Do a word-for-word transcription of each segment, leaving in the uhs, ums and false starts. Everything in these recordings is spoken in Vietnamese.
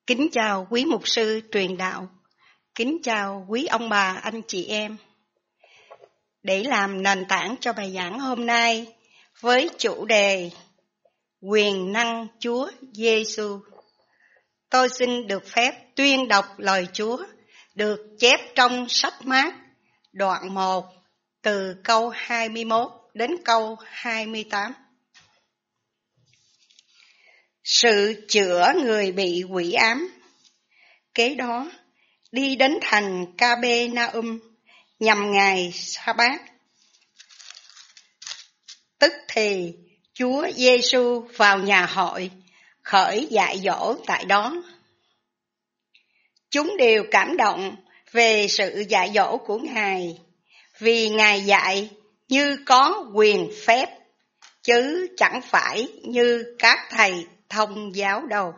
Kính chào quý mục sư truyền đạo, kính chào quý ông bà, anh chị em. Để làm nền tảng cho bài giảng hôm nay với chủ đề Quyền năng Chúa Giêsu, tôi xin được phép tuyên đọc lời Chúa được chép trong sách Mác đoạn một từ câu hai mươi mốt đến câu hai mươi tám. Sự chữa người bị quỷ ám. Kế đó, đi đến thành Ca-bê-na-um nhằm ngày Sa-bát. Tức thì Chúa Giêsu vào nhà hội, khởi dạy dỗ tại đó. Chúng đều cảm động về sự dạy dỗ của Ngài, vì Ngài dạy như có quyền phép, chứ chẳng phải như các thầy thông giáo đâu.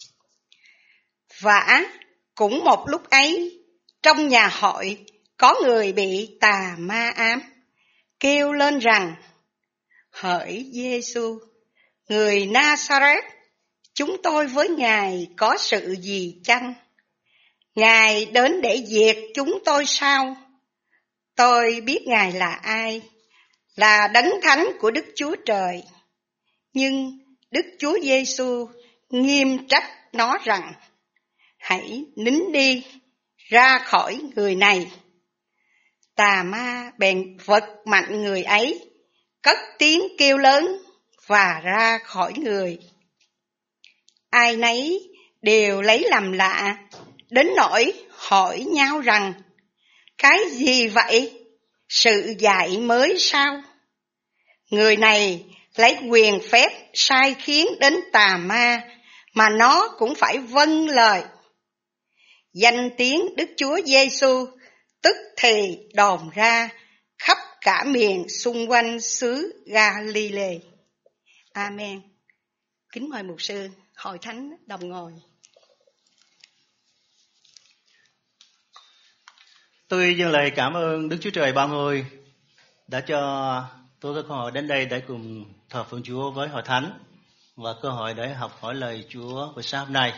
Vả cũng một lúc ấy, trong nhà hội có người bị tà ma ám, kêu lên rằng: Hỡi Giêsu, người Na-sa-rét, chúng tôi với Ngài có sự gì chăng? Ngài đến để diệt chúng tôi sao? Tôi biết Ngài là ai, là Đấng Thánh của Đức Chúa Trời. Nhưng Đức Chúa Giêsu nghiêm trách nó rằng: Hãy nín đi, ra khỏi người này. Tà ma bèn vật mạnh người ấy, cất tiếng kêu lớn và ra khỏi người. Ai nấy đều lấy làm lạ, đến nỗi hỏi nhau rằng: Cái gì vậy? Sự dạy mới sao? Người này lấy quyền phép sai khiến đến tà ma, mà nó cũng phải vâng lời. Danh tiếng Đức Chúa Giêsu tức thì đồn ra khắp cả miền xung quanh xứ Ga-li-lê. Amen. Kính mời mục sư hội thánh đồng ngồi. Tôi dâng lời cảm ơn Đức Chúa Trời Ba Ngôi đã cho tôi có cơ hội đến đây để cùng thờ phượng Chúa với hội thánh và cơ hội để học hỏi lời Chúa buổi sáng hôm nay.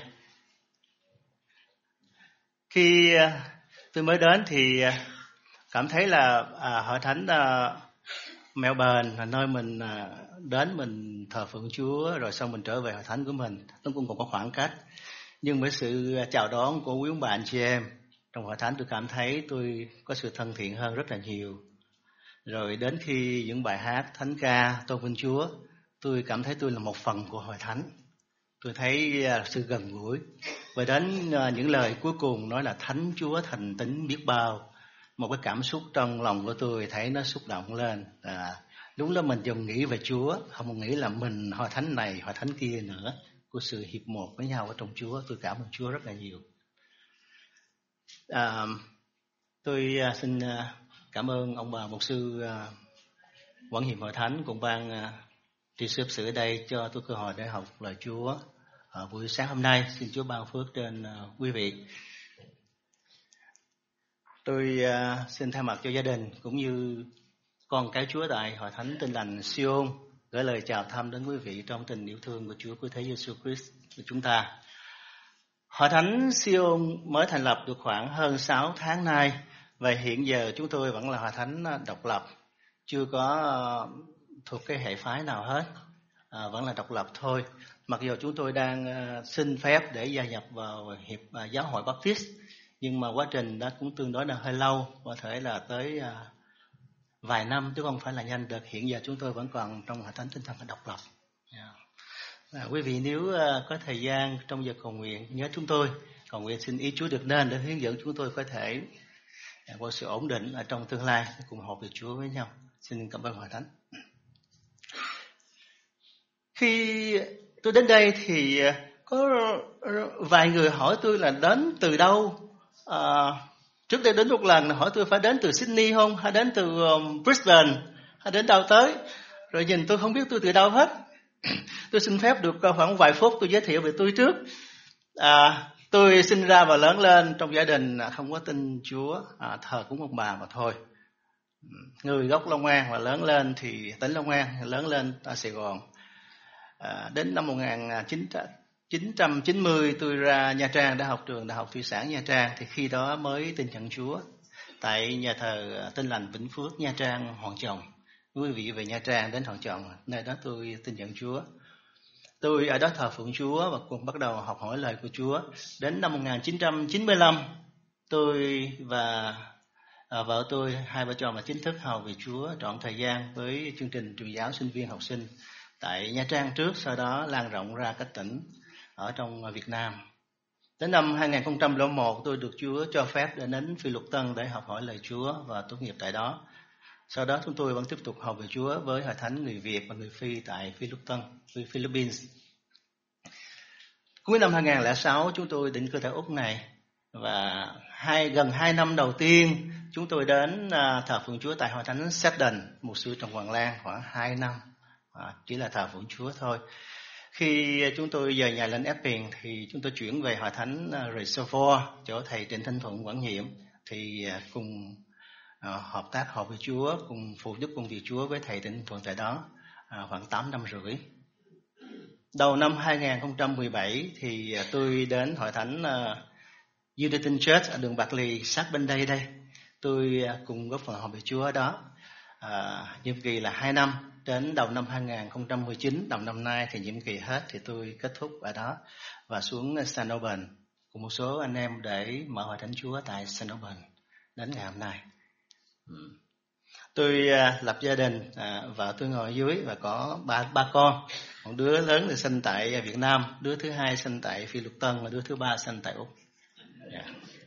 Khi tôi mới đến thì cảm thấy là à, hội thánh à, Melbourne là nơi mình à, đến mình thờ phượng Chúa rồi xong mình trở về hội thánh của mình, nó cũng còn có khoảng cách. Nhưng với sự chào đón của quý ông bà anh chị em trong hội thánh, tôi cảm thấy tôi có sự thân thiện hơn rất là nhiều. Rồi đến khi những bài hát thánh ca tôn vinh Chúa, tôi cảm thấy tôi là một phần của hội thánh. Tôi thấy sự gần gũi. Và đến những lời cuối cùng nói là Thánh Chúa thành tín biết bao, một cái cảm xúc trong lòng của tôi thấy nó xúc động lên. À, đúng là mình dùng nghĩ về Chúa, không nghĩ là mình hội thánh này, hội thánh kia nữa, của sự hiệp một với nhau ở trong Chúa. Tôi cảm ơn Chúa rất là nhiều. À, tôi xin cảm ơn ông bà mục sư quản nhiệm hội thánh cùng ban tri xếp sử ở đây cho tôi cơ hội để học lời Chúa ở buổi sáng hôm nay. Xin Chúa ban phước trên uh, quý vị. Tôi uh, xin thay mặt cho gia đình cũng như con cái Chúa tại hội thánh Tin Lành Sion gửi lời chào thăm đến quý vị trong tình yêu thương của Chúa Cứu Thế Giêsu Christ của chúng ta. Hội thánh Sion mới thành lập được khoảng hơn sáu tháng nay và hiện giờ chúng tôi vẫn là hội thánh độc lập, chưa có uh, thuộc cái hệ phái nào hết, à, vẫn là độc lập thôi. Mặc dù chúng tôi đang uh, xin phép để gia nhập vào hiệp uh, giáo hội Baptist, nhưng mà quá trình đó cũng tương đối là hơi lâu, có thể là tới uh, vài năm chứ không phải là nhanh được. Hiện giờ chúng tôi vẫn còn trong hội thánh tinh thần độc lập. Yeah. À, quý vị nếu uh, có thời gian trong giờ cầu nguyện nhớ chúng tôi cầu nguyện xin ý Chúa được nên để hướng dẫn chúng tôi có thể uh, có sự ổn định ở trong tương lai cùng họp với Chúa với nhau. Xin cảm ơn hội thánh. Khi tôi đến đây thì có vài người hỏi tôi là đến từ đâu. À, trước đây đến một lần hỏi tôi phải đến từ Sydney không, hay đến từ um, Brisbane, hay đến đâu tới. Rồi nhìn tôi không biết tôi từ đâu hết. Tôi xin phép được khoảng vài phút tôi giới thiệu về tôi trước. À, tôi sinh ra và lớn lên trong gia đình không có tin Chúa, à, thờ cúng ông bà mà thôi. Người gốc Long An và lớn lên thì tỉnh Long An, lớn lên ở Sài Gòn. À, đến năm một nghìn chín trăm chín trăm chín mươi tôi ra Nha Trang để học trường Đại học Thủy sản Nha Trang, thì khi đó mới tin nhận Chúa tại nhà thờ Tin Lành Vĩnh Phước Nha Trang Hoàng Trọng. Quý vị về Nha Trang đến Hoàng Trọng, nơi đó tôi tin nhận Chúa. Tôi ở đó thờ phượng Chúa và cùng bắt đầu học hỏi lời của Chúa. Đến năm một nghìn chín trăm chín mươi lăm, tôi và à, vợ tôi, hai vợ chồng là chính thức hầu về Chúa trọn thời gian với chương trình truyền giáo sinh viên học sinh tại Nha Trang trước, sau đó lan rộng ra các tỉnh ở trong Việt Nam. Đến năm hai nghìn không trăm lẻ một, tôi được Chúa cho phép để đến Phi Luật Tân để học hỏi lời Chúa và tốt nghiệp tại đó. Sau đó chúng tôi vẫn tiếp tục học về Chúa với hội thánh người Việt và người Phi tại Phi Luật Tân, Philippines. Cuối năm hai nghìn không trăm lẻ sáu, chúng tôi định cư tại Úc này, và hai gần hai năm đầu tiên chúng tôi đến uh, thờ phượng Chúa tại hội thánh Seddon, mục sư Trần Hoàng Lan, khoảng hai năm, à, chỉ là thờ phượng Chúa thôi. Khi chúng tôi dời nhà lên Epping thì chúng tôi chuyển về hội thánh uh, Reservoir, chỗ thầy Trịnh Thanh Thuận quản nhiệm, thì uh, cùng uh, hợp tác học với Chúa, cùng phụ giúp công việc Chúa với thầy Trịnh Thanh Thuận tại đó uh, khoảng tám năm rưỡi. Đầu năm hai nghìn không trăm mười bảy thì uh, tôi đến hội thánh uh, Unity Church ở đường Bạc Lì, sát bên đây đây. Tôi uh, cùng góp phần học về Chúa ở đó. À, nhiệm kỳ là hai năm, đến đầu năm hai nghìn không trăm mười chín, đầu năm nay thì nhiệm kỳ hết thì tôi kết thúc ở đó và xuống Saint Albans cùng một số anh em để mở hội thánh Chúa tại Saint Albans đến ngày hôm nay. Ừ. Tôi à, lập gia đình, à, vợ tôi ngồi dưới và có ba ba con. Một đứa lớn thì sinh tại Việt Nam, đứa thứ hai sinh tại Phi Luật Tân và đứa thứ ba sinh tại Úc. Yeah.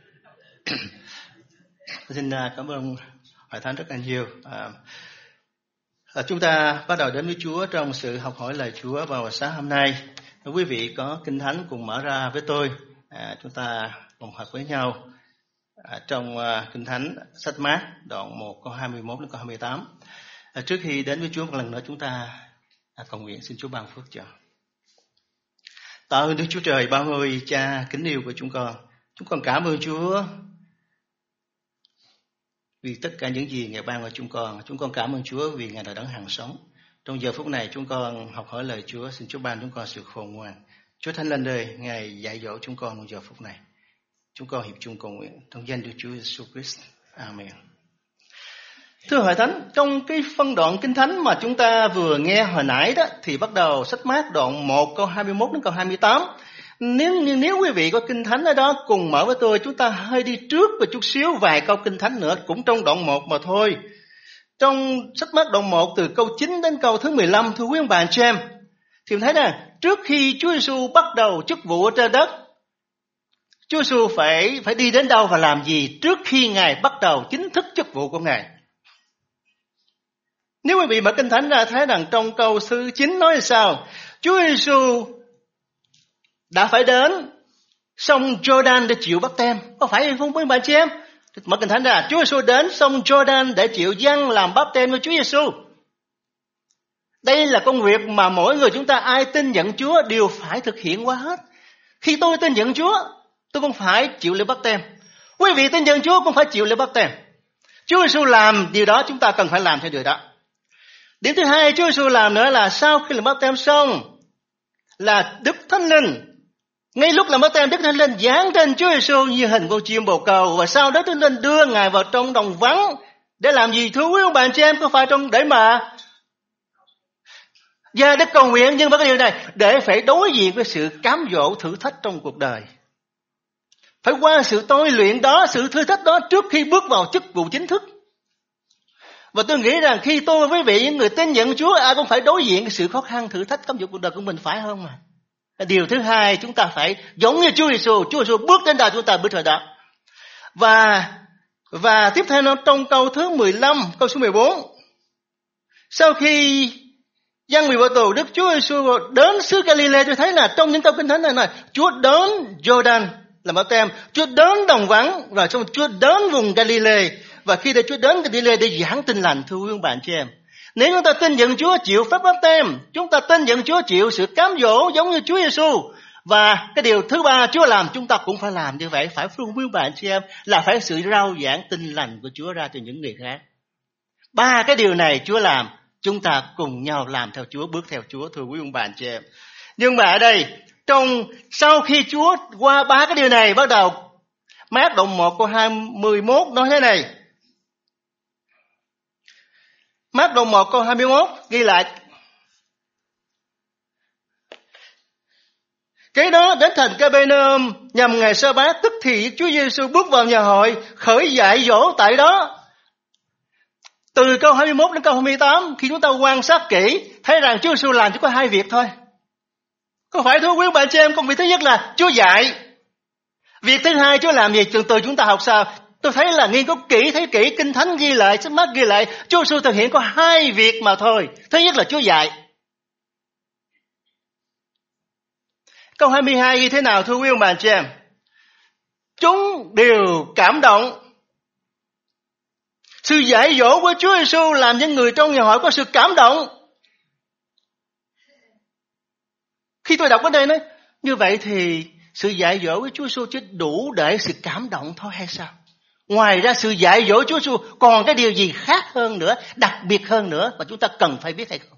Xin uh, cảm ơn hội thánh rất là nhiều. À, à, chúng ta bắt đầu đến với Chúa trong sự học hỏi lời Chúa vào sáng hôm nay. Nếu quý vị có Kinh Thánh cùng mở ra với tôi, à, chúng ta cùng học với nhau à, trong uh, Kinh Thánh sách Mát đoạn một câu hai mươi mốt đến câu hai mươi tám. À, trước khi đến với Chúa một lần nữa, chúng ta à, cầu nguyện xin Chúa ban phước cho. Tạ ơn Đức Chúa Trời bao ngôi Cha kính yêu của chúng con. Chúng con cảm ơn Chúa vì tất cả những gì Ngài ban cho chúng con. Chúng con cảm ơn Chúa vì Ngài đã đấng hằng sống. Trong giờ phút này chúng con học hỏi lời Chúa, xin Chúa ban chúng con sự khôn ngoan. Chúa Thánh lên đời, Ngài dạy dỗ chúng con trong giờ phút này. Chúng con hiệp chung cầu nguyện trong danh Đức Chúa Giêsu Christ. Amen. Thưa hội thánh, trong cái phân đoạn Kinh Thánh mà chúng ta vừa nghe hồi nãy đó, thì bắt đầu sách Mát đoạn một câu hai mươi mốt đến câu hai mươi tám. Nếu nếu quý vị có Kinh Thánh ở đó cùng mở với tôi, chúng ta hơi đi trước một chút xíu vài câu Kinh Thánh nữa, cũng trong đoạn một mà thôi. Trong sách Mát đoạn một từ câu chín đến câu thứ mười lăm, thưa quý ông bà anh chị em, thì mình thấy nè, trước khi Chúa Giêsu bắt đầu chức vụ ở trên đất, Chúa Giêsu phải phải đi đến đâu và làm gì trước khi Ngài bắt đầu chính thức chức vụ của Ngài. Nếu quý vị mở Kinh Thánh ra thấy rằng trong câu thứ chín nói sao, Chúa Giêsu đã phải đến sông Jordan để chịu báp têm, có phải không quý bà chị em? Mở Kinh Thánh ra, Chúa Giêsu đến sông Jordan để chịu dâng làm báp têm với Chúa Giêsu. Đây là công việc mà mỗi người chúng ta ai tin nhận Chúa đều phải thực hiện qua hết. Khi tôi tin nhận Chúa, tôi cũng phải chịu lễ báp têm. Quý vị tin nhận Chúa cũng phải chịu lễ báp têm. Chúa Giêsu làm điều đó, chúng ta cần phải làm theo điều đó. Điểm thứ hai Chúa Giêsu làm nữa là sau khi làm báp têm xong là Đức Thánh Linh. Ngay lúc làm báp têm, Đức Thánh Linh giáng trên Chúa Giêsu như hình con chim bồ câu, và sau đó Đức Thánh Linh đưa Ngài vào trong đồng vắng để làm gì thưa quý ông bà anh chị em? Có phải trong để mà và để cầu nguyện, nhưng mà cái điều này để phải đối diện với sự cám dỗ thử thách trong cuộc đời. Phải qua sự tôi luyện đó, sự thử thách đó trước khi bước vào chức vụ chính thức. Và tôi nghĩ rằng khi tôi với vị những người tin nhận Chúa, ai cũng phải đối diện với sự khó khăn thử thách cám dỗ cuộc đời của mình, phải không mà? Điều thứ hai, chúng ta phải giống như Chúa Giêsu, Chúa Giêsu bước đến đâu chúng ta bước tới đó. Và và tiếp theo nó trong câu thứ mười lăm, câu số mười bốn. Sau khi giăng bị bỏ tù, Đức Chúa Giêsu đến xứ Galilee. Tôi thấy là trong những câu Kinh Thánh này này, Chúa đến Jordan làm báp têm, Chúa đến đồng vắng, rồi xong Chúa đến vùng Galilee. Và khi đây Chúa đến Galilee để giảng tin lành, thưa quý ông bà anh chị em, nếu chúng ta tin nhận Chúa chịu phép báp têm, chúng ta tin nhận Chúa chịu sự cám dỗ giống như Chúa Giêsu. Và cái điều thứ ba Chúa làm, chúng ta cũng phải làm như vậy, phải phương quý bạn chị em, là phải sự rao giảng tin lành của Chúa ra cho những người khác. Ba cái điều này Chúa làm, chúng ta cùng nhau làm theo Chúa, bước theo Chúa, thưa quý ông bà chị em. Nhưng mà ở đây Trong sau khi Chúa qua ba cái điều này, bắt đầu Mát đoạn một câu hai mươi mốt nói thế này. Mát đoạn một câu hai mươi mốt ghi lại: Cái đó đến thành Ca-bê-nơ-um nhằm ngày sa-bát, tức thì Chúa Giêsu bước vào nhà hội, khởi dạy dỗ tại đó. Từ câu hai mươi mốt đến câu hai mươi tám, khi chúng ta quan sát kỹ, thấy rằng Chúa Giêsu làm chỉ có hai việc thôi. Có phải thưa quý bạn chị em? Công việc thứ nhất là Chúa dạy. Việc thứ hai Chúa làm gì? Từ từ chúng ta học sao? Tôi thấy là nghiên cứu kỹ, thấy kỹ, Kinh Thánh ghi lại, sách mát ghi lại, Chúa Giêsu thực hiện có hai việc mà thôi. Thứ nhất là Chúa dạy. Câu hai mươi hai như thế nào thưa quý ông bà chị em? Chúng đều cảm động. Sự dạy dỗ của Chúa Giêsu làm những người trong nhà hội có sự cảm động. Khi tôi đọc ở đây nói, như vậy thì sự dạy dỗ của Chúa Giêsu chỉ đủ để sự cảm động thôi hay sao? Ngoài ra sự dạy dỗ Chúa Giêsu còn cái điều gì khác hơn nữa, đặc biệt hơn nữa mà chúng ta cần phải biết hay không?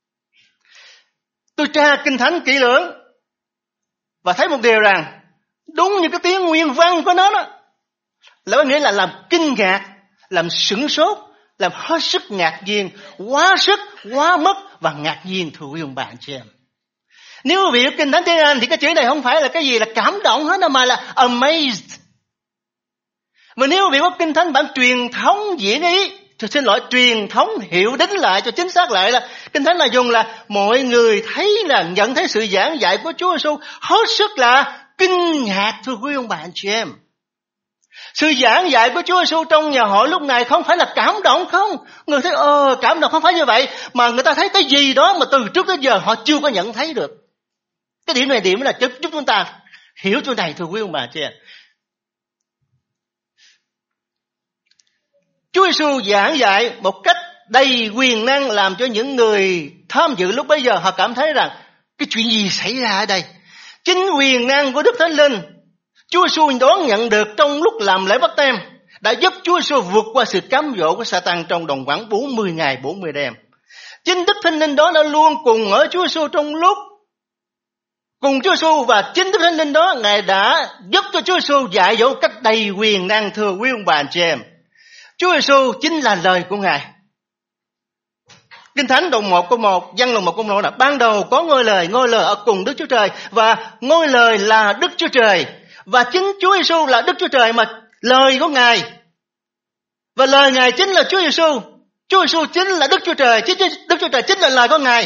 Tôi tra Kinh Thánh kỹ lưỡng và thấy một điều rằng đúng như cái tiếng nguyên văn của nó đó, là có nghĩa là làm kinh ngạc, làm sửng sốt, làm hết sức ngạc nhiên, quá sức, quá mức và ngạc nhiên thưa quý ông bà anh chị em. Nếu quý vị Kinh Thánh tiếng Anh thì cái chữ này không phải là cái gì là cảm động hết, mà là amazed. Mà nếu quý vị có Kinh Thánh bản truyền thống diễn ý, tôi xin lỗi, truyền thống hiệu đính lại cho chính xác lại là Kinh Thánh là dùng là mọi người thấy là nhận thấy sự giảng dạy của Chúa Giêsu hết sức là kinh ngạc thưa quý ông bà anh chị em. Sự giảng dạy của Chúa Giêsu trong nhà hội lúc này không phải là cảm động không? Người thấy ờ cảm động, không phải như vậy, mà người ta thấy cái gì đó mà từ trước tới giờ họ chưa có nhận thấy được. Cái điểm này điểm là giúp chúng ta hiểu chỗ này thưa quý ông bà chị em. Chúa Giêsu giảng dạy một cách đầy quyền năng làm cho những người tham dự lúc bấy giờ họ cảm thấy rằng cái chuyện gì xảy ra ở đây. Chính quyền năng của Đức Thánh Linh Chúa Giêsu đón nhận được trong lúc làm lễ báp têm đã giúp Chúa Giêsu vượt qua sự cám dỗ của Sa-tan trong vòng khoảng bốn mươi ngày bốn mươi đêm. Chính Đức Thánh Linh đó đã luôn cùng ở Chúa Giêsu trong lúc cùng Chúa Giêsu, và chính Đức Thánh Linh đó Ngài đã giúp cho Chúa Giêsu dạy dỗ cách đầy quyền năng thưa quý ông bà anh chị em. Chúa Giêsu chính là lời của Ngài. Kinh Thánh đoạn một câu một, Giăng đoạn một câu một là ban đầu có ngôi lời, ngôi lời ở cùng Đức Chúa Trời và ngôi lời là Đức Chúa Trời. Và chính Chúa Giêsu là Đức Chúa Trời, mà lời của Ngài và lời Ngài chính là Chúa Giêsu. Chúa Giêsu chính là Đức Chúa Trời, chính Đức Chúa Trời chính là lời của Ngài.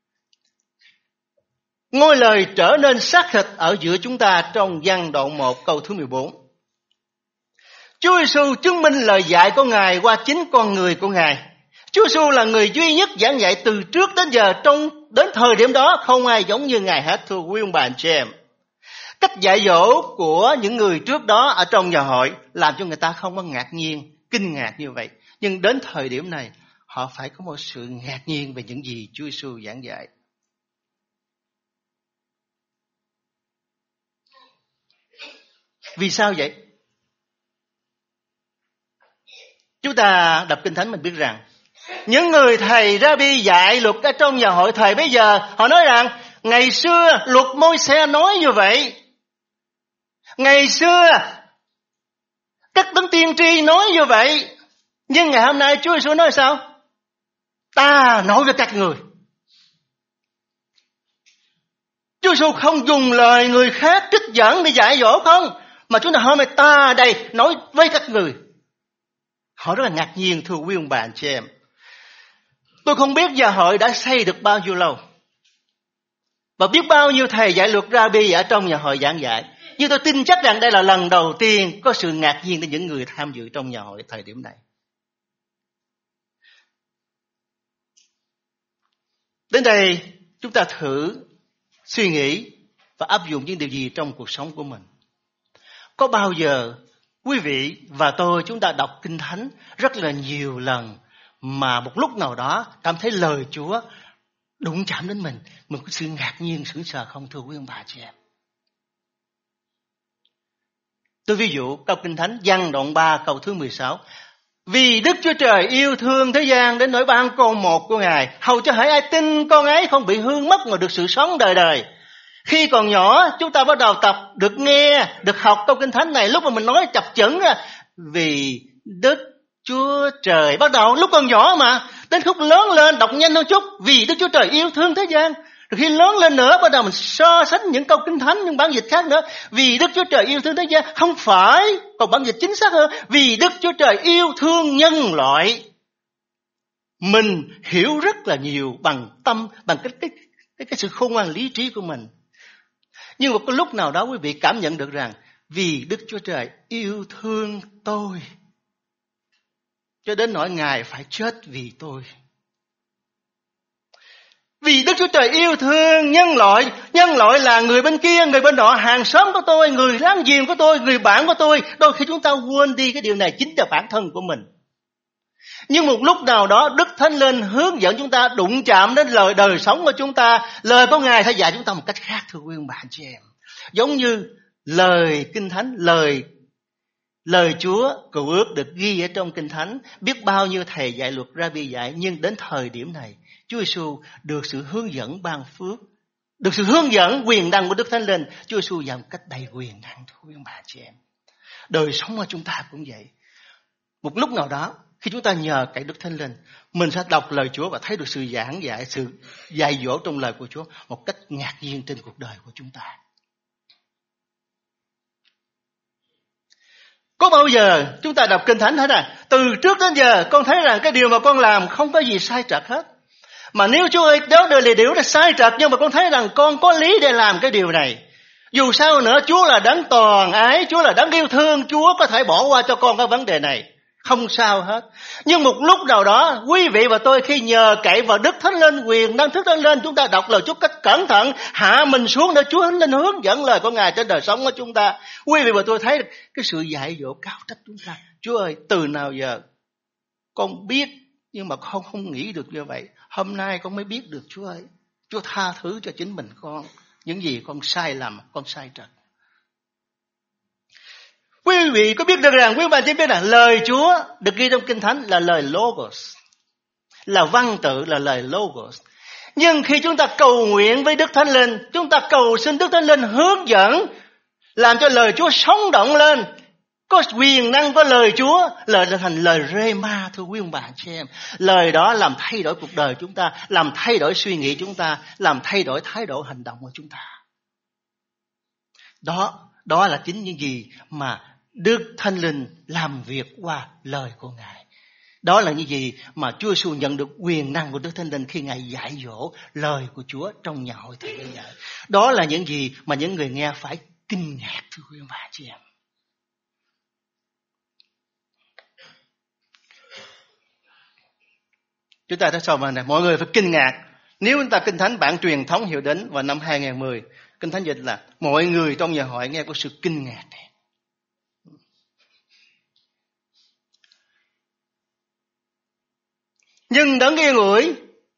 Ngôi lời trở nên xác thịt ở giữa chúng ta trong Giăng đoạn một câu thứ mười bốn. Chúa Giêsu chứng minh lời dạy của Ngài qua chính con người của Ngài. Chúa Giêsu là người duy nhất giảng dạy từ trước đến giờ, trong đến thời điểm đó không ai giống như Ngài hết thưa quý ông bà anh chị em. Cách dạy dỗ của những người trước đó ở trong nhà hội làm cho người ta không có ngạc nhiên, kinh ngạc như vậy. Nhưng đến thời điểm này họ phải có một sự ngạc nhiên về những gì Chúa Giêsu giảng dạy. Vì sao vậy? Chúng ta đọc Kinh Thánh mình biết rằng những người thầy Ra-bi dạy luật ở trong nhà hội thời bây giờ, họ nói rằng ngày xưa luật Môi-se nói như vậy. Ngày xưa các đấng tiên tri nói như vậy. Nhưng ngày hôm nay Chúa Giêsu nói sao? Ta nói với các người. Chúa Giêsu không dùng lời người khác trích dẫn để dạy dỗ không, mà chúng ta hỏi mày ta đây nói với các người. Họ rất là ngạc nhiên thưa quý ông bà anh chị em. Tôi không biết nhà hội đã xây được bao nhiêu lâu, và biết bao nhiêu thầy dạy luật Ra-bi ở trong nhà hội giảng dạy. Nhưng tôi tin chắc rằng đây là lần đầu tiên có sự ngạc nhiên đến những người tham dự trong nhà hội thời điểm này. Đến đây chúng ta thử suy nghĩ và áp dụng những điều gì trong cuộc sống của mình. Có bao giờ quý vị và tôi chúng ta đọc Kinh Thánh rất là nhiều lần mà một lúc nào đó cảm thấy lời Chúa đụng chạm đến mình, mình có sự ngạc nhiên sững sờ không thưa quý ông bà chị em? Tôi ví dụ câu Kinh Thánh Giăng đoạn ba câu thứ mười sáu. Vì Đức Chúa Trời yêu thương thế gian đến nỗi ban con một của Ngài, hầu cho hễ ai tin con ấy không bị hư mất mà được sự sống đời đời. Khi còn nhỏ chúng ta bắt đầu tập được nghe, được học câu Kinh Thánh này. Lúc mà mình nói chập chững ra, vì Đức Chúa Trời, bắt đầu lúc còn nhỏ mà. Đến khúc lớn lên đọc nhanh hơn chút, vì Đức Chúa Trời yêu thương thế gian. Rồi khi lớn lên nữa bắt đầu mình so sánh những câu Kinh Thánh, những bản dịch khác nữa. Vì Đức Chúa Trời yêu thương thế gian, không phải, còn bản dịch chính xác hơn, vì Đức Chúa Trời yêu thương nhân loại. Mình hiểu rất là nhiều bằng tâm, bằng cái, cái, cái, cái sự khôn ngoan lý trí của mình. Nhưng một cái lúc nào đó quý vị cảm nhận được rằng vì Đức Chúa Trời yêu thương tôi, cho đến nỗi Ngài phải chết vì tôi. Vì Đức Chúa Trời yêu thương nhân loại, nhân loại là người bên kia, người bên nọ, hàng xóm của tôi, người láng giềng của tôi, người bạn của tôi. Đôi khi chúng ta quên đi cái điều này chính là bản thân của mình. Nhưng một lúc nào đó Đức Thánh Linh hướng dẫn chúng ta, đụng chạm đến lời đời sống của chúng ta. Lời của Ngài sẽ dạy chúng ta một cách khác, thưa quý ông bà chị em. Giống như lời Kinh Thánh, lời lời Chúa Cựu Ước được ghi ở trong Kinh Thánh, biết bao nhiêu thầy dạy luật Rabbi dạy, nhưng đến thời điểm này Chúa Giêsu được sự hướng dẫn ban phước, được sự hướng dẫn quyền năng của Đức Thánh Linh. Chúa Giêsu dạy một cách đầy quyền năng, thưa quý ông bà chị em. Đời sống của chúng ta cũng vậy. Một lúc nào đó khi chúng ta nhờ cậy Đức Thánh Linh, mình sẽ đọc lời Chúa và thấy được sự giảng dạy, sự dạy dỗ trong lời của Chúa một cách ngạc nhiên trên cuộc đời của chúng ta. Có bao giờ chúng ta đọc Kinh Thánh hết à? Từ trước đến giờ con thấy rằng cái điều mà con làm không có gì sai trật hết. Mà nếu Chúa ơi, đó đều là điều đó sai trật, nhưng mà con thấy rằng con có lý để làm cái điều này. Dù sao nữa, Chúa là đấng toàn ái, Chúa là đấng yêu thương, Chúa có thể bỏ qua cho con cái vấn đề này. Không sao hết. Nhưng một lúc nào đó, quý vị và tôi khi nhờ cậy vào Đức Thánh Linh, quyền năng Đức Thánh Linh, chúng ta đọc lời Chúa cách cẩn thận, hạ mình xuống để Chúa Thánh Linh hướng dẫn lời của Ngài trên đời sống của chúng ta. Quý vị và tôi thấy cái sự dạy dỗ cao trách chúng ta. Chúa ơi, từ nào giờ con biết, nhưng mà con không nghĩ được như vậy. Hôm nay con mới biết được Chúa ơi. Chúa tha thứ cho chính mình con. Những gì con sai lầm, con sai trật. Quý vị có biết được rằng, quý bạn chỉ biết rằng lời Chúa được ghi trong Kinh Thánh là lời Logos, là văn tự, là lời Logos. Nhưng khi chúng ta cầu nguyện với Đức Thánh Linh, chúng ta cầu xin Đức Thánh Linh hướng dẫn, làm cho lời Chúa sống động lên, có quyền năng của lời Chúa, lời là thành lời Rema, thưa quý ông bà chị em. Lời đó làm thay đổi cuộc đời chúng ta, làm thay đổi suy nghĩ chúng ta, làm thay đổi thái độ hành động của chúng ta. Đó, đó là chính những gì mà Đức Thánh Linh làm việc qua lời của Ngài. Đó là những gì mà Chúa Giêsu nhận được quyền năng của Đức Thánh Linh khi Ngài dạy dỗ lời của Chúa trong nhà hội thánh bây giờ. Đó là những gì mà những người nghe phải kinh ngạc, thưa quý bà chị em. Chúng ta thấy sao mà này, mọi người phải kinh ngạc. Nếu chúng ta Kinh Thánh bản truyền thống hiệu đến vào năm hai không một không, Kinh Thánh dịch là mọi người trong nhà hội nghe có sự kinh ngạc này. Nhưng đấng yên ủi,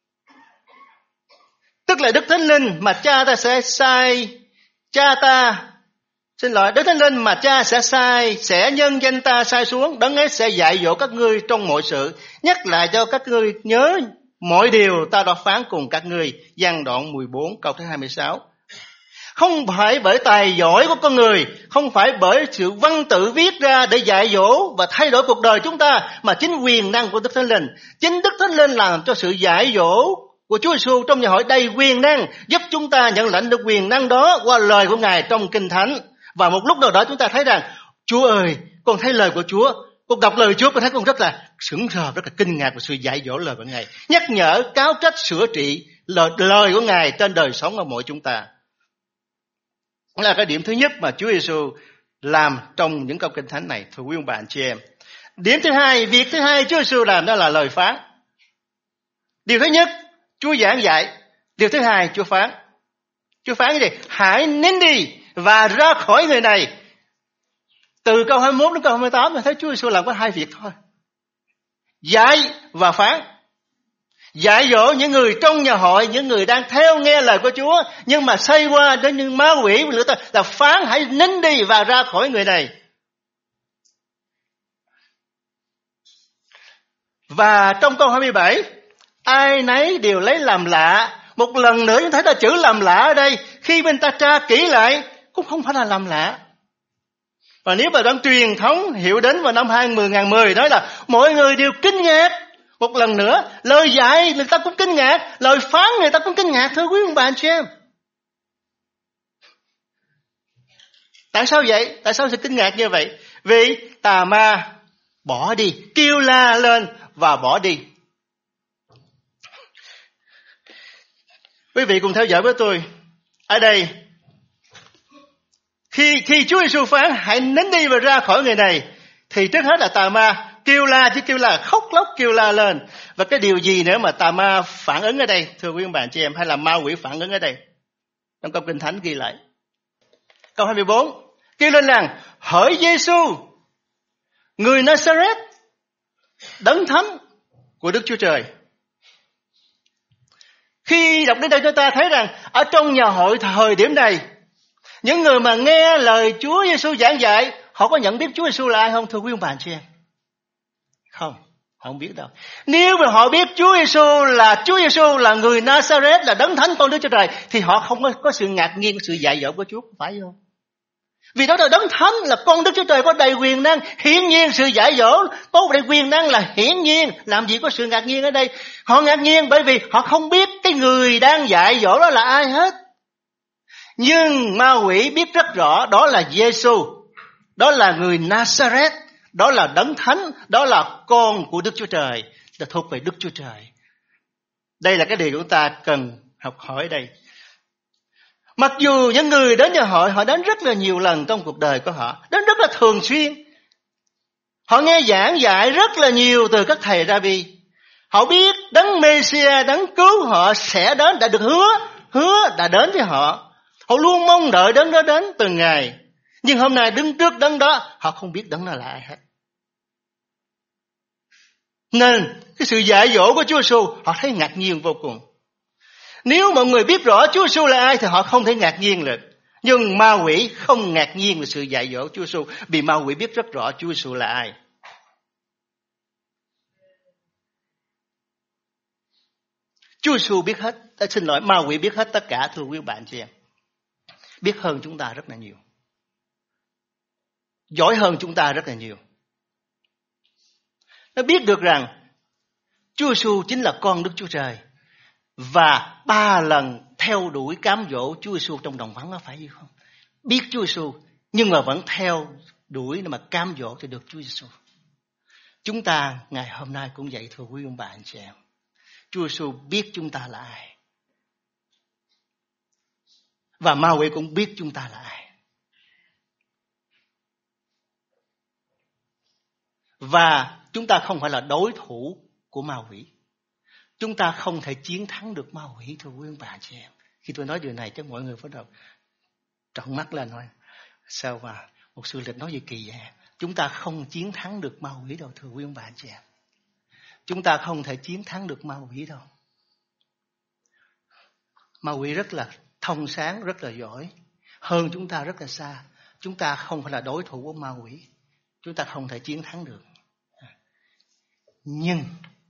tức là Đức Thánh Linh mà cha ta sẽ sai, cha ta, xin lỗi, Đức Thánh Linh mà cha sẽ sai, sẽ nhân danh ta sai xuống, đấng ấy sẽ dạy dỗ các ngươi trong mọi sự, nhắc lại cho các ngươi nhớ mọi điều ta đã phán cùng các ngươi. Giăng đoạn mười bốn câu thứ hai mươi sáu. Không phải bởi tài giỏi của con người, không phải bởi sự văn tự viết ra để dạy dỗ và thay đổi cuộc đời chúng ta, mà chính quyền năng của Đức Thánh Linh. Chính Đức Thánh Linh làm cho sự dạy dỗ của Chúa Giêsu trong nhà hội đầy quyền năng, giúp chúng ta nhận lãnh được quyền năng đó qua lời của Ngài trong Kinh Thánh. Và một lúc nào đó chúng ta thấy rằng, Chúa ơi, con thấy lời của Chúa, con đọc lời Chúa, con thấy con rất là sững sờ, rất là kinh ngạc về sự dạy dỗ lời của Ngài, nhắc nhở, cáo trách, sửa trị lời, lời của Ngài trên đời sống của mỗi chúng ta. Đó là cái điểm thứ nhất mà Chúa Giêsu làm trong những câu Kinh Thánh này, thưa quý ông bà anh chị em. Điểm thứ hai, việc thứ hai Chúa Giêsu làm đó là lời phán. Điều thứ nhất, Chúa giảng dạy. Điều thứ hai, Chúa phán. Chúa phán cái gì? Hãy nín đi và ra khỏi người này. Từ câu hai mươi mốt đến câu hai mươi tám, mình thấy Chúa Giêsu làm có hai việc thôi. Dạy và phán. Dạy dỗ những người trong nhà hội, những người đang theo nghe lời của Chúa, nhưng mà xoay qua đến những ma quỷ nữa ta là phán hãy nín đi và ra khỏi người này. Và trong câu hai mươi bảy, ai nấy đều lấy làm lạ. Một lần nữa chúng thấy là chữ làm lạ ở đây, khi bên ta tra kỹ lại cũng không phải là làm lạ. Và nếu bài đoán truyền thống hiểu đến vào năm hai không một không nói là mọi người đều kinh ngạc. Một lần nữa, lời dạy người ta cũng kinh ngạc, lời phán người ta cũng kinh ngạc, thưa quý ông bà anh chị em. Tại sao vậy? Tại sao sự kinh ngạc như vậy? Vì tà ma bỏ đi, kêu la lên và bỏ đi. Quý vị cùng theo dõi với tôi. Ở đây, khi khi Chúa Giêsu phán hãy nín đi và ra khỏi người này, thì trước hết là tà ma kêu la, chứ kêu la khóc lóc kêu la lên. Và cái điều gì nữa mà tà ma phản ứng ở đây, thưa quý ông bà chị em, hay là ma quỷ phản ứng ở đây? Trong câu Kinh Thánh ghi lại. Câu hai mươi bốn, kêu lên rằng hỡi Giêsu, người Nazareth, đấng thánh của Đức Chúa Trời. Khi đọc đến đây chúng ta thấy rằng ở trong nhà hội thời điểm này, những người mà nghe lời Chúa Giêsu giảng dạy, họ có nhận biết Chúa Giêsu là ai không, thưa quý ông bà chị em? Không, họ không biết đâu. Nếu mà họ biết Chúa Giêsu là Chúa Giêsu là người Nazareth, là đấng thánh con Đức Chúa Trời, thì họ không có, có sự ngạc nhiên, sự dạy dỗ của Chúa, phải không? Vì đó là đấng thánh, là con Đức Chúa Trời có đầy quyền năng, hiển nhiên sự dạy dỗ có đầy quyền năng là hiển nhiên. Làm gì có sự ngạc nhiên ở đây? Họ ngạc nhiên bởi vì họ không biết cái người đang dạy dỗ đó là ai hết. Nhưng ma quỷ biết rất rõ đó là Giêsu, đó là người Nazareth, đó là đấng thánh, đó là con của Đức Chúa Trời, là thuộc về Đức Chúa Trời. Đây là cái điều chúng ta cần học hỏi đây. Mặc dù những người đến nhà hội, họ đến rất là nhiều lần trong cuộc đời của họ, đến rất là thường xuyên. Họ nghe giảng dạy rất là nhiều từ các thầy Rabbi. Họ biết đấng Mê-si-a, đấng cứu họ sẽ đến, đã được hứa, hứa đã đến với họ. Họ luôn mong đợi đấng đó đến từng ngày. Nhưng hôm nay đứng trước đấng đó, họ không biết đấng đó là ai hết. Nên cái sự dạy dỗ của Chúa Giêsu họ thấy ngạc nhiên vô cùng. Nếu mọi người biết rõ Chúa Giêsu là ai thì họ không thể ngạc nhiên được. Nhưng ma quỷ không ngạc nhiên về sự dạy dỗ Chúa Giêsu, vì ma quỷ biết rất rõ Chúa Giêsu là ai. Chúa Giêsu biết hết, à, xin lỗi, ma quỷ biết hết tất cả, thưa quý bạn chị em. Biết hơn chúng ta rất là nhiều. Giỏi hơn chúng ta rất là nhiều. Nó biết được rằng Chúa Giêsu chính là con Đức Chúa Trời. Và ba lần theo đuổi cám dỗ Chúa Giêsu trong đồng vắng, có phải gì không? Biết Chúa Giêsu nhưng mà vẫn theo đuổi mà cám dỗ thì được Chúa Giêsu. Chúng ta ngày hôm nay cũng vậy, thưa quý ông bà anh chị em. Chúa Giêsu biết chúng ta là ai. Và ma quỷ cũng biết chúng ta là ai. Và chúng ta không phải là đối thủ của ma quỷ. Chúng ta không thể chiến thắng được ma quỷ, thưa quý ông bà chị em. Khi tôi nói điều này chắc mọi người bắt đầu trợn mắt lên nói, sao mà một sư lịch nói gì kỳ vậy? Chúng ta không chiến thắng được ma quỷ đâu, thưa quý ông bà chị em. Chúng ta không thể chiến thắng được ma quỷ đâu. Ma quỷ rất là thông sáng, rất là giỏi, hơn chúng ta rất là xa. Chúng ta không phải là đối thủ của ma quỷ. Chúng ta không thể chiến thắng được. Nhưng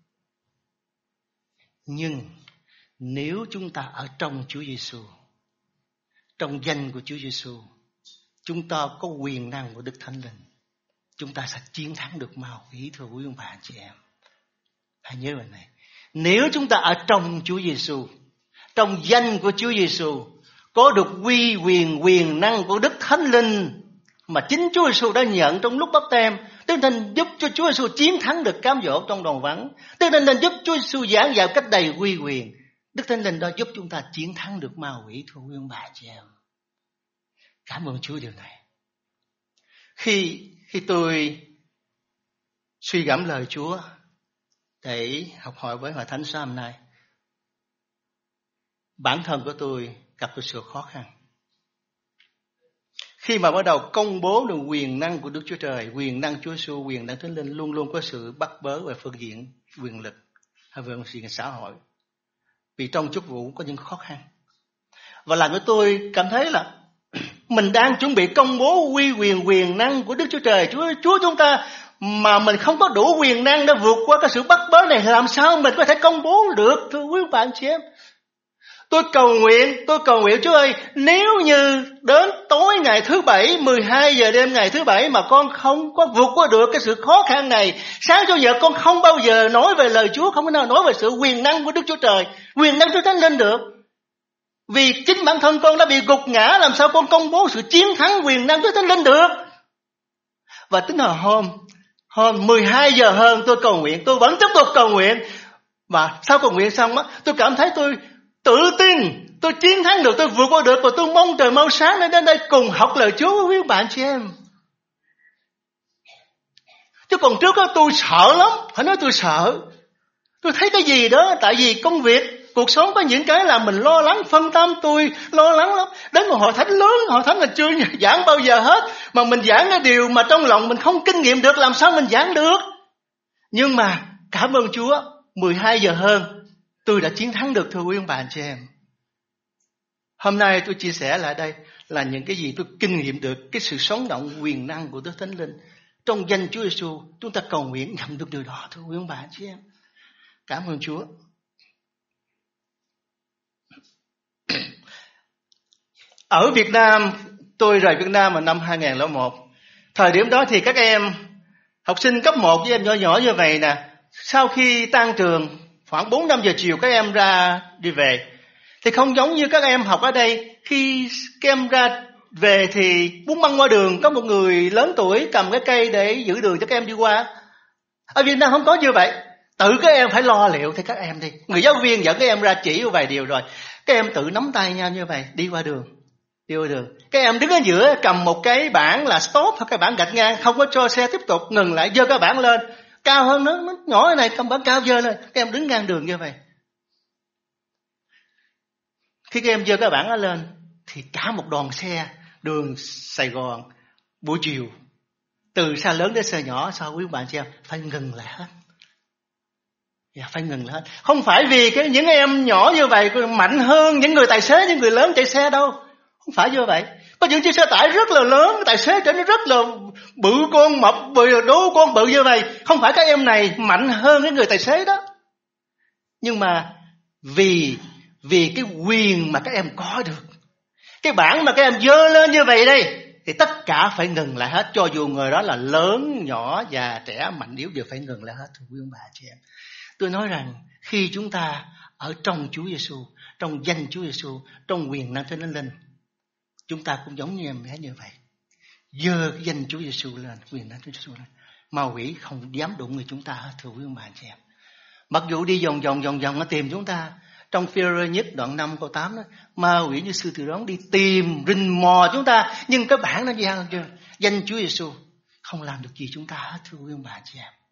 Nhưng nếu chúng ta ở trong Chúa Giêsu, trong danh của Chúa Giêsu, chúng ta có quyền năng của Đức Thánh Linh, chúng ta sẽ chiến thắng được ma quỷ, thưa quý ông bà anh chị em. Hãy nhớ điều này. Nếu chúng ta ở trong Chúa Giêsu, trong danh của Chúa Giêsu, có được uy quyền quyền năng của Đức Thánh Linh mà chính Chúa Giêsu đã nhận trong lúc báp têm, Đức Thánh Linh giúp cho Chúa Giêsu chiến thắng được cám dỗ trong đồng vắng. Đức Thánh Linh giúp Chúa Giêsu giảng dạy cách đầy uy quyền. Đức Thánh Linh đó giúp chúng ta chiến thắng được ma quỷ, thưa quý ông bà chị em. Cảm ơn Chúa điều này. Khi khi tôi suy gẫm lời Chúa để học hỏi với Hội Thánh sáng hôm nay, bản thân của tôi gặp được sự khó khăn. Khi mà bắt đầu công bố được quyền năng của Đức Chúa Trời, quyền năng Chúa Giêsu, quyền năng Thánh Linh, luôn luôn có sự bắt bớ về phương diện quyền lực hay về phương diện xã hội. Vì trong chức vụ có những khó khăn. Và làm cho tôi cảm thấy là mình đang chuẩn bị công bố uy quyền quyền năng của Đức Chúa Trời, Chúa, Chúa chúng ta, mà mình không có đủ quyền năng để vượt qua cái sự bắt bớ này, làm sao mình có thể công bố được, thưa quý bạn chị em. Tôi cầu nguyện, tôi cầu nguyện Chúa ơi, nếu như đến tối ngày thứ bảy, mười hai giờ đêm ngày thứ bảy mà con không có vượt qua được cái sự khó khăn này, sáng chủ nhật con không bao giờ nói về lời Chúa, không có nào nói về sự quyền năng của Đức Chúa Trời, quyền năng Chúa Thánh Linh được. Vì chính bản thân con đã bị gục ngã, làm sao con công bố sự chiến thắng quyền năng Chúa Thánh Linh được. Và tính là hôm, hôm mười hai giờ hơn tôi cầu nguyện, tôi vẫn tiếp tục cầu nguyện. Và sau cầu nguyện xong á, tôi cảm thấy tôi tự tin, tôi chiến thắng được, tôi vượt qua được, và tôi mong trời mau sáng để đến đây cùng học lời Chúa với quý bạn chị em. Chứ còn trước đó tôi sợ lắm, phải nói tôi sợ. Tôi thấy cái gì đó, tại vì công việc, cuộc sống có những cái làm mình lo lắng, phân tâm, tôi lo lắng lắm. Đến một hội thánh lớn, hội thánh là chưa giảng bao giờ hết, mà mình giảng cái điều mà trong lòng mình không kinh nghiệm được, làm sao mình giảng được. Nhưng mà cảm ơn Chúa, mười hai giờ hơn tôi đã chiến thắng được, thưa quý ông bà anh chị em. Hôm nay tôi chia sẻ lại đây là những cái gì tôi kinh nghiệm được, cái sự sống động quyền năng của Đức Thánh Linh. Trong danh Chúa Giêsu, chúng ta cầu nguyện nhận được điều đó, thưa quý ông bà anh chị em. Cảm ơn Chúa. Ở Việt Nam, tôi rời Việt Nam vào năm hai không không một. Thời điểm đó thì các em học sinh cấp một với em nhỏ nhỏ như vậy nè, sau khi tan trường khoảng bốn năm giờ chiều các em ra đi về. Thì không giống như các em học ở đây, khi các em ra về thì muốn băng qua đường, có một người lớn tuổi cầm cái cây để giữ đường cho các em đi qua. Ở Việt Nam không có như vậy, tự các em phải lo liệu thì các em đi. Người giáo viên dẫn các em ra chỉ vài điều rồi, các em tự nắm tay nhau như vậy đi qua đường. Đi qua đường. Các em đứng ở giữa cầm một cái bảng là stop, hoặc cái bảng gạch ngang, không có cho xe tiếp tục, ngừng lại, giơ cái bảng lên. Cao hơn nó, nó nhỏ cái này, cầm bảng cao giơ lên. Các em đứng ngang đường như vậy. Khi các em giơ cái bảng đó lên thì cả một đoàn xe đường Sài Gòn buổi chiều, từ xe lớn đến xe nhỏ, sao quý bạn chị em phải ngừng lại hết. Yeah, phải ngừng lại hết. Không phải vì cái những em nhỏ như vậy mạnh hơn những người tài xế, những người lớn chạy xe đâu. Không phải như vậy. Có những chiếc xe tải rất là lớn, tài xế trở nên rất là bự con, mập, bự đố con bự như vậy. Không phải các em này mạnh hơn cái người tài xế đó. Nhưng mà vì vì cái quyền mà các em có được, cái bảng mà các em dơ lên như vậy đây, thì tất cả phải ngừng lại hết. Cho dù người đó là lớn, nhỏ, già, trẻ, mạnh, yếu đều phải ngừng lại hết. Thưa quý ông bà chị em, tôi nói rằng khi chúng ta ở trong Chúa Giêsu, trong danh Chúa Giêsu, trong quyền năng Thánh Linh, chúng ta cũng giống như em bé như vậy. Giơ cái danh Chúa Giêsu lên, quyền năng Chúa Giêsu lên, ma quỷ không dám đụng người chúng ta hết. Thưa quý ông bà chị em, mặc dù đi vòng vòng vòng vòng nó tìm chúng ta. Trong Phi-rơ nhất đoạn năm câu tám đó, ma quỷ như sư tử đón đi tìm rình mò chúng ta, nhưng cái bản nó gian chưa, danh Chúa Giêsu không làm được gì chúng ta hết. Thưa quý ông bà chị em,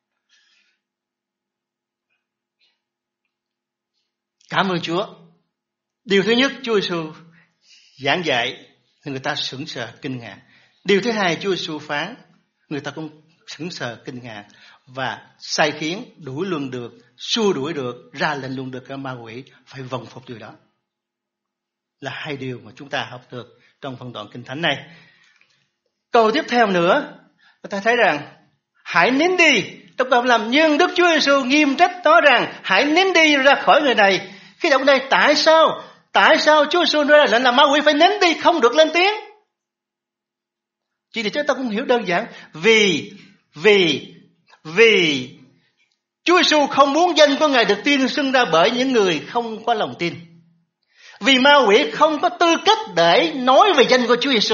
cảm ơn Chúa. Điều thứ nhất, Chúa Giêsu giảng dạy thì người ta sững sờ kinh ngạc. Điều thứ hai, Chúa Giêsu phán, người ta cũng sững sờ kinh ngạc và sai khiến, đuổi luôn được, xua đuổi được, ra lệnh luôn được, cái ma quỷ phải vâng phục điều đó. Là hai điều mà chúng ta học được trong phân đoạn kinh thánh này. Câu tiếp theo nữa, người ta thấy rằng hãy nín đi. Trong câu làm nhưng Đức Chúa Giêsu nghiêm trách nói rằng hãy nín đi ra khỏi người này. Khi đọc đây, tại sao? Tại sao Chúa Giêsu nói lệnh là ma quỷ phải nín đi, không được lên tiếng? Chỉ để chúng ta cũng hiểu đơn giản, vì vì vì Chúa Giêsu không muốn danh của Ngài được tuyên xưng ra bởi những người không có lòng tin. Vì ma quỷ không có tư cách để nói về danh của Chúa Giêsu.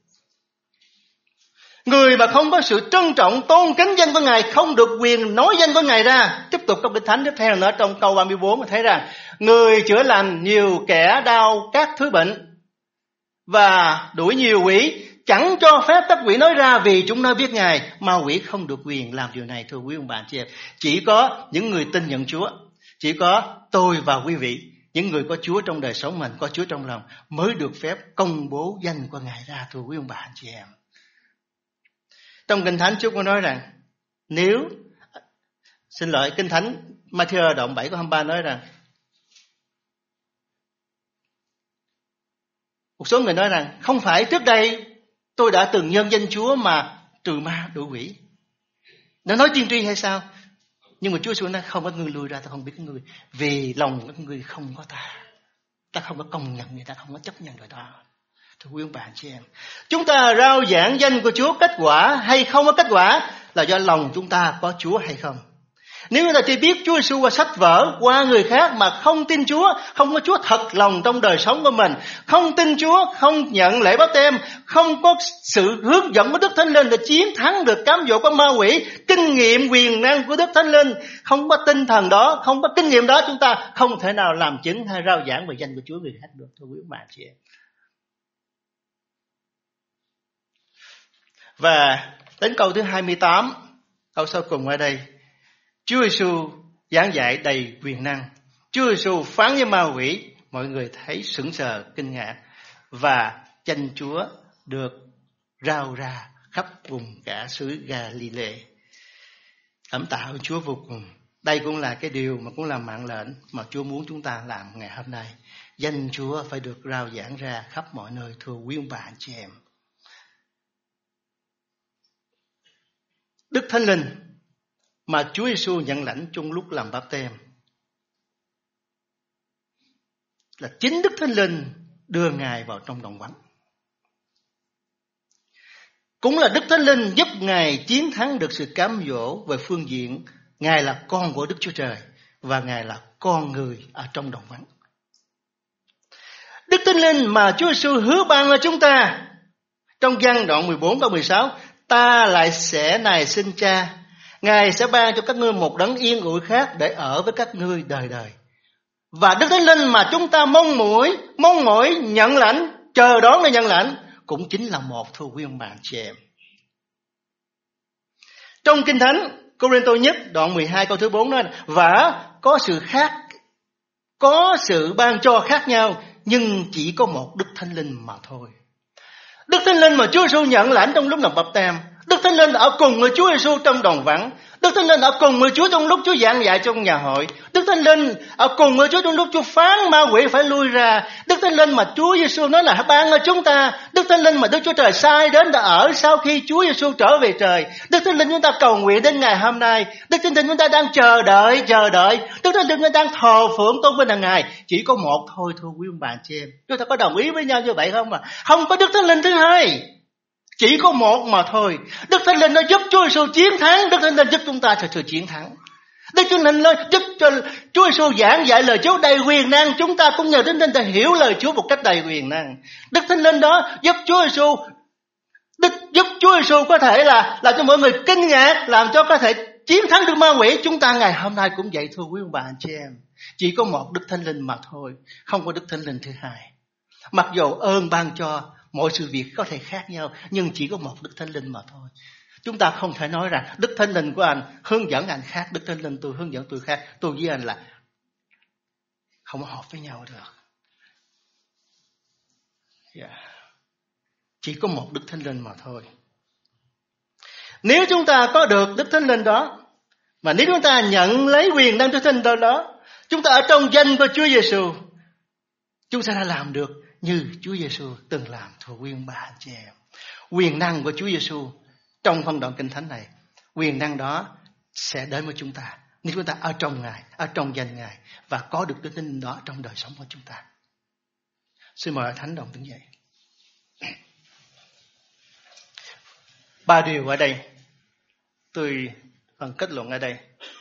Người mà không có sự trân trọng, tôn kính danh của Ngài không được quyền nói danh của Ngài ra. Tiếp tục trong Kinh Thánh tiếp theo nữa, trong câu ba mươi bốn, thấy rằng người chữa lành nhiều kẻ đau các thứ bệnh và đuổi nhiều quỷ, chẳng cho phép các quỷ nói ra vì chúng nó biết Ngài. Ma quỷ không được quyền làm điều này, thưa quý ông bà chị em. Chỉ có những người tin nhận Chúa, chỉ có tôi và quý vị, những người có Chúa trong đời sống mình, có Chúa trong lòng, mới được phép công bố danh của Ngài ra, thưa quý ông bà chị em. Trong Kinh Thánh Chúa có nói rằng nếu, xin lỗi, Kinh Thánh Ma-thi-ơ đoạn bảy câu hai mươi ba nói rằng, một số người nói rằng không phải trước đây tôi đã từng nhân danh Chúa mà trừ ma đuổi quỷ. Nó nói tiên tri hay sao? Nhưng mà Chúa Giêsu nói không, có người lùi ra, tôi không biết cái người, vì lòng các người không có ta. ta không có công nhận, người ta không có chấp nhận điều đó. Thưa quý ông bà chị em, chúng ta rao giảng danh của Chúa kết quả hay không có kết quả là do lòng chúng ta có Chúa hay không. Nếu chúng ta chỉ biết Chúa Giêsu qua sách vở, qua người khác mà không tin Chúa, không có Chúa thật lòng trong đời sống của mình, không tin Chúa, không nhận lễ báp têm, không có sự hướng dẫn của Đức Thánh Linh để chiến thắng được cám dỗ của ma quỷ, kinh nghiệm quyền năng của Đức Thánh Linh, không có tinh thần đó, không có kinh nghiệm đó, chúng ta không thể nào làm chứng hay rao giảng về danh của Chúa người khác được. Thưa quý bà chị em. Và đến câu thứ hai mươi tám, câu sau cùng ở đây, Chúa Giêsu giảng dạy đầy quyền năng. Chúa Giêsu phán với ma quỷ, mọi người thấy sững sờ kinh ngạc, và danh Chúa được rao ra khắp vùng cả xứ Ga-li-lê. Cảm tạ ơn Chúa vô cùng. Đây cũng là cái điều mà cũng là mạng lệnh mà Chúa muốn chúng ta làm ngày hôm nay. Danh Chúa phải được rao giảng ra khắp mọi nơi, thưa quý ông bà anh chị em. Đức Thánh Linh mà Chúa Giêsu nhận lãnh trong lúc làm báp têm là chính Đức Thánh Linh đưa Ngài vào trong đồng vắng. Cũng là Đức Thánh Linh giúp Ngài chiến thắng được sự cám dỗ về phương diện Ngài là con của Đức Chúa Trời và Ngài là con người ở trong đồng vắng. Đức Thánh Linh mà Chúa Giêsu hứa ban cho chúng ta trong Giăng đoạn mười bốn câu mười sáu, ta lại sẽ nài xin Cha, Ngài sẽ ban cho các ngươi một đấng yên ủi khác để ở với các ngươi đời đời. Và Đức Thánh Linh mà chúng ta mong mỏi, mong mỏi nhận lãnh, chờ đón để nhận lãnh cũng chính là một, thưa quý ông bà chị em. Trong Kinh Thánh Cô-rinh-tô nhất đoạn mười hai câu thứ bốn nói, và có sự khác, có sự ban cho khác nhau, nhưng chỉ có một Đức Thánh Linh mà thôi. Đức Thánh Linh mà Chúa Giêsu nhận lãnh trong lúc làm báp têm, Đức Thánh Linh ở cùng với Chúa Giêsu trong đồng vắng, Đức Thánh Linh ở cùng với Chúa trong lúc Chúa giảng dạy trong nhà hội, Đức Thánh Linh ở cùng với Chúa trong lúc Chúa phán ma quỷ phải lui ra, Đức Thánh Linh mà Chúa Giêsu nói là ban cho chúng ta, Đức Thánh Linh mà Đức Chúa Trời sai đến đã ở sau khi Chúa Giêsu trở về trời, Đức Thánh Linh chúng ta cầu nguyện đến ngày hôm nay, Đức Thánh Linh chúng ta đang chờ đợi, chờ đợi, Đức Thánh Linh chúng ta đang thờ phượng tôn vinh hàng ngày, chỉ có một thôi, thưa quý ông bà chị em. Chúng ta có đồng ý với nhau như vậy không ạ? À? Không có Đức Thánh Linh thứ hai. Chỉ có một mà thôi. Đức Thánh Linh nó giúp Chúa Giêsu chiến thắng, Đức Thánh Linh giúp chúng ta thật sự chiến thắng. Đức Thánh Linh nó giúp cho Chúa Giêsu giảng dạy lời Chúa đầy quyền năng, chúng ta cũng nhờ Đức Thánh Linh hiểu lời Chúa một cách đầy quyền năng. Đức Thánh Linh đó giúp Chúa Giêsu, Đức giúp Chúa Giêsu có thể là làm cho mọi người kinh ngạc, làm cho có thể chiến thắng được ma quỷ. Chúng ta ngày hôm nay cũng vậy, thưa quý ông bà anh chị em. Chỉ có một Đức Thánh Linh mà thôi, không có Đức Thánh Linh thứ hai. Mặc dù ơn ban cho mọi sự việc có thể khác nhau, nhưng chỉ có một Đức Thánh Linh mà thôi. Chúng ta không thể nói rằng Đức Thánh Linh của anh hướng dẫn anh khác, Đức Thánh Linh tôi hướng dẫn tôi khác, tôi với anh là không hợp với nhau được. Yeah. Chỉ có một Đức Thánh Linh mà thôi. Nếu chúng ta có được Đức Thánh Linh đó, mà nếu chúng ta nhận lấy quyền năng Đức Thánh Linh đó, chúng ta ở trong danh của Chúa Giêsu, chúng ta đã làm được như Chúa Giêsu từng làm, thưa quý ông bà anh chị em. Quyền năng của Chúa Giêsu trong phân đoạn Kinh Thánh này, quyền năng đó sẽ đến với chúng ta nếu chúng ta ở trong Ngài, ở trong danh Ngài và có được Đức Thánh Linh đó trong đời sống của chúng ta. Xin mời Thánh đồng đứng dậy. Ba điều ở đây, tôi phần kết luận ở đây.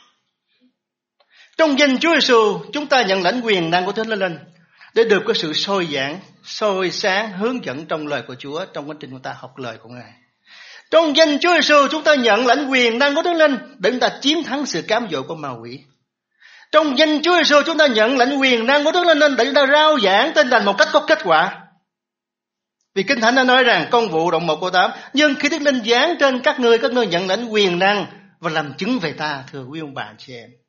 Trong danh Chúa Giêsu, chúng ta nhận lãnh quyền năng của Thánh Linh để được có sự soi giảng, soi sáng, hướng dẫn trong lời của Chúa trong quá trình chúng ta học lời của Ngài. Trong danh Chúa Giêsu, chúng ta nhận lãnh quyền năng của Thánh Linh để chúng ta chiến thắng sự cám dỗ của ma quỷ. Trong danh Chúa Giêsu, chúng ta nhận lãnh quyền năng của Thánh Linh để chúng ta rao giảng tin lành một cách có kết quả. Vì Kinh Thánh đã nói rằng, Công vụ đoạn một câu tám, nhưng khi Đức Linh giáng trên các ngươi, các ngươi nhận lãnh quyền năng và làm chứng về ta, thưa quý ông bà anh chị em.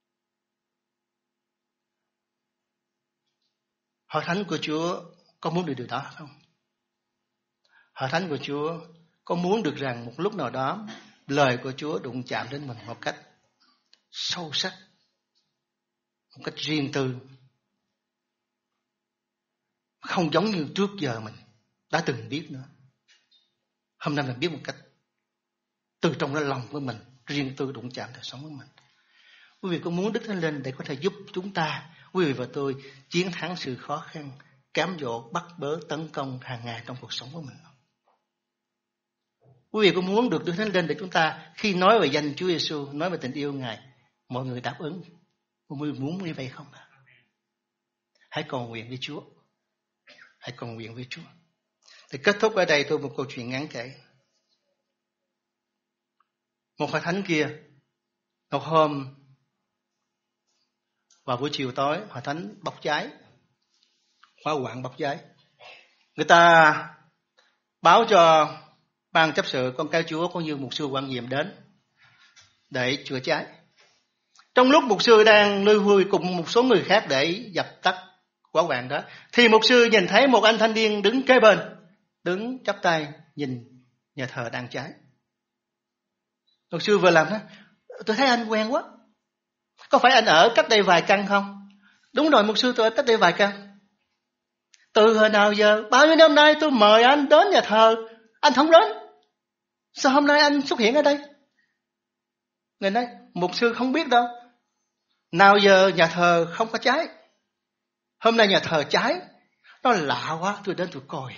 Hội thánh của Chúa có muốn được điều đó không? Hội thánh của Chúa có muốn được rằng một lúc nào đó lời của Chúa đụng chạm đến mình một cách sâu sắc, một cách riêng tư, không giống như trước giờ mình đã từng biết nữa. Hôm nay mình biết một cách từ trong cái lòng của mình, riêng tư đụng chạm đời sống của mình. Quý vị có muốn Đức Thánh Linh để có thể giúp chúng ta quý vị và tôi chiến thắng sự khó khăn, cám dỗ, bắt bớ, tấn công hàng ngày trong cuộc sống của mình. Quý vị có muốn được Đức Thánh Linh để chúng ta khi nói về danh Chúa Giêsu, nói về tình yêu Ngài, mọi người đáp ứng? Quý vị muốn như vậy không? Hãy cầu nguyện với Chúa. Hãy cầu nguyện với Chúa. Thì kết thúc ở đây tôi một câu chuyện ngắn kể. Một hội thánh kia, một hôm vào buổi chiều tối, hội thánh bốc cháy, hỏa hoạn bốc cháy. Người ta báo cho ban chấp sự con cái Chúa cũng như mục sư quan nhiệm đến để chữa cháy. Trong lúc mục sư đang lui hui cùng một số người khác để dập tắt hỏa hoạn đó, thì mục sư nhìn thấy một anh thanh niên đứng kế bên, đứng chắp tay nhìn nhà thờ đang cháy. Mục sư vừa làm đó, tôi thấy anh quen quá. Có phải anh ở cách đây vài căn không? Đúng rồi mục sư, tôi ở cách đây vài căn. Từ hồi nào giờ, bao nhiêu năm nay tôi mời anh đến nhà thờ, anh không đến. Sao hôm nay anh xuất hiện ở đây? Người nói, mục sư không biết đâu. Nào giờ nhà thờ không có cháy. Hôm nay nhà thờ cháy. Nó lạ quá, tôi đến tôi coi.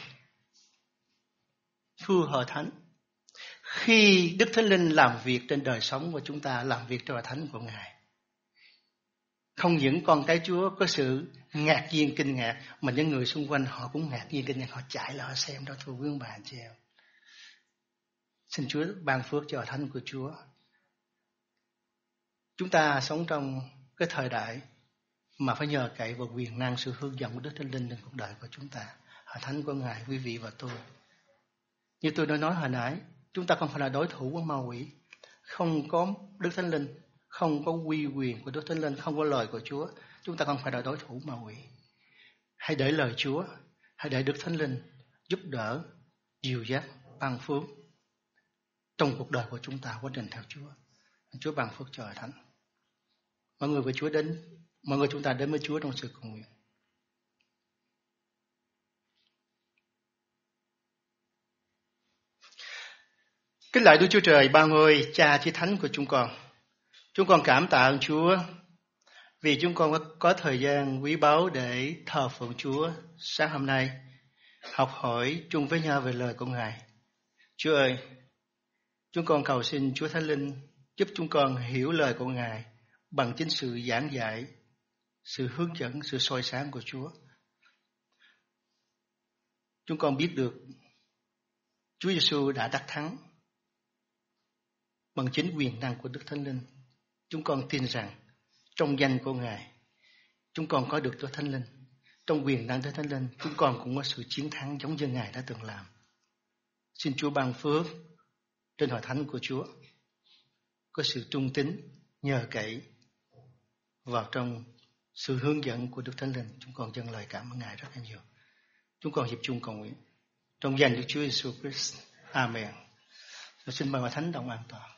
Thưa hội thánh, khi Đức Thánh Linh làm việc trên đời sống của chúng ta, làm việc trên hội thánh của Ngài, không những con cái Chúa có sự ngạc nhiên kinh ngạc, mà những người xung quanh họ cũng ngạc nhiên kinh ngạc, họ chạy lại họ xem đó. Thưa quý ông bà anh chị em, xin Chúa ban phước cho hội thánh của Chúa. Chúng ta sống trong cái thời đại mà phải nhờ cậy vào quyền năng, sự hướng dẫn của Đức Thánh Linh trong cuộc đời của chúng ta. Hội thánh của Ngài, quý vị và tôi, như tôi đã nói hồi nãy, chúng ta không phải là đối thủ của ma quỷ. Không có Đức Thánh Linh, không có uy quyền của Đức Thánh Linh, không có lời của Chúa, chúng ta không phải là đối thủ ma quỷ. Hãy để lời Chúa, hãy để Đức Thánh Linh giúp đỡ, dìu dắt, ban phước trong cuộc đời của chúng ta, quá trình theo Chúa. Chúa ban phước cho hội thánh. Mọi người với Chúa đến, mọi người chúng ta đến với Chúa trong sự cầu nguyện. Kính lạy Đức Chúa Trời ba ngôi, Cha Chí Thánh của chúng con. Chúng con cảm tạ ơn Chúa vì chúng con có, có thời gian quý báu để thờ phượng Chúa sáng hôm nay, học hỏi chung với nhau về lời của Ngài. Chúa ơi, chúng con cầu xin Chúa Thánh Linh giúp chúng con hiểu lời của Ngài bằng chính sự giảng dạy, sự hướng dẫn, sự soi sáng của Chúa. Chúng con biết được Chúa Giêsu đã đắc thắng bằng chính quyền năng của Đức Thánh Linh. Chúng con tin rằng trong danh của Ngài, chúng con có được Đức Thánh Linh. Trong quyền năng Đức Thánh Linh, chúng con cũng có sự chiến thắng giống như Ngài đã từng làm. Xin Chúa ban phước trên hội thánh của Chúa, có sự trung tín, nhờ cậy vào trong sự hướng dẫn của Đức Thánh Linh. Chúng con dâng lời cảm ơn Ngài rất là nhiều. Chúng con hiệp chung cầu nguyện trong danh Đức Chúa Giêsu Christ. Amen. Xin mời hội thánh đồng an toàn.